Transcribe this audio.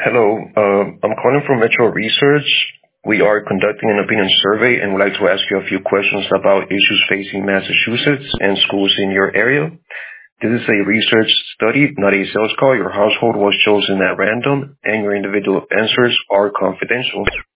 Hello, I'm calling from Metro Research. We are conducting an opinion survey and would like to ask you a few questions about issues facing Massachusetts and schools in your area. This is a research study, not a sales call. Your household was chosen at random and your individual answers are confidential.